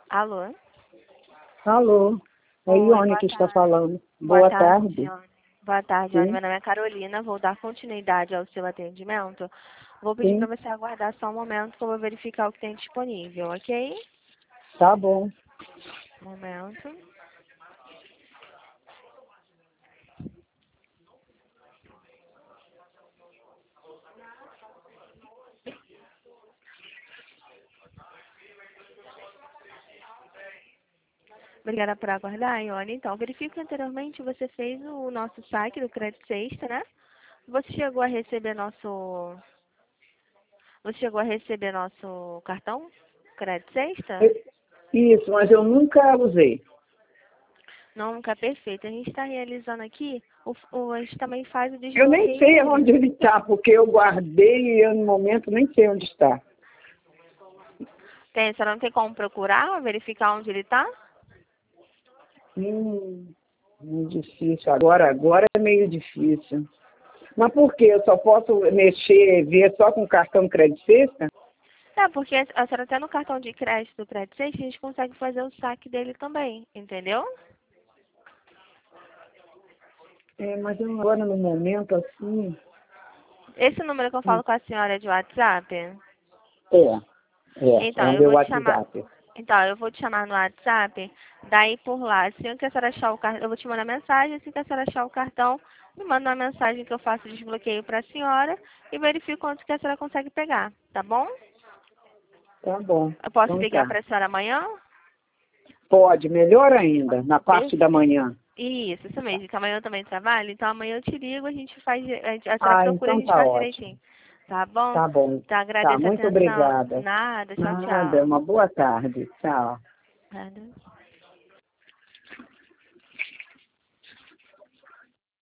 Alô? Alô, é Oi, Ione boa que está tarde. falando. Boa Boa tarde, tarde. Ione. Boa tarde, Ione. Sim, Meu nome é Carolina. Vou dar continuidade ao seu atendimento. Vou pedir para sim, você aguardar só um momento que eu vou verificar o que tem disponível, ok? tá bom. Um momento. Obrigada por aguardar, Ione. Então, verifico que anteriormente você fez o nosso saque do Crédito Sexta, né? Você chegou a receber nosso... Você chegou a receber nosso cartão Crédito Sexta? Isso, mas eu nunca usei. Não, nunca é perfeito. A gente está realizando aqui, a gente também faz o Eu nem desbloqueio sei dele. onde ele está, porque eu guardei e eu, no momento nem sei onde está. Tem, você não tem como procurar, verificar onde ele está? Difícil. Agora é meio difícil. Mas por quê? Eu só posso mexer, ver só com cartão crédito sexta? É, porque a senhora até no cartão de crédito do Crédito Sexta, a gente consegue fazer o saque dele também, entendeu? É, mas eu agora no momento assim. Esse número que eu falo com a senhora é de WhatsApp? É Então, o eu meu vou te chamar. WhatsApp. Então, eu vou te chamar no WhatsApp, daí por lá, assim que a senhora achar o cartão, eu vou te mandar mensagem, assim que a senhora achar o cartão, me manda uma mensagem que eu faço o desbloqueio para a senhora e verifico quanto que a senhora consegue pegar, tá bom? Tá bom. Eu posso Então ligar tá. para a senhora amanhã? Pode, melhor ainda, na parte da Perfeito. manhã. Isso mesmo, que amanhã eu também trabalho, então amanhã eu te ligo, a gente faz, a senhora Ah, procura, a então gente tá faz ótimo. direitinho. Tá bom? Tá bom. Então Tá, agradeço a muito atenção. obrigada. Nada, tchau, Nada, tchau. uma boa tarde. Tchau. Nada.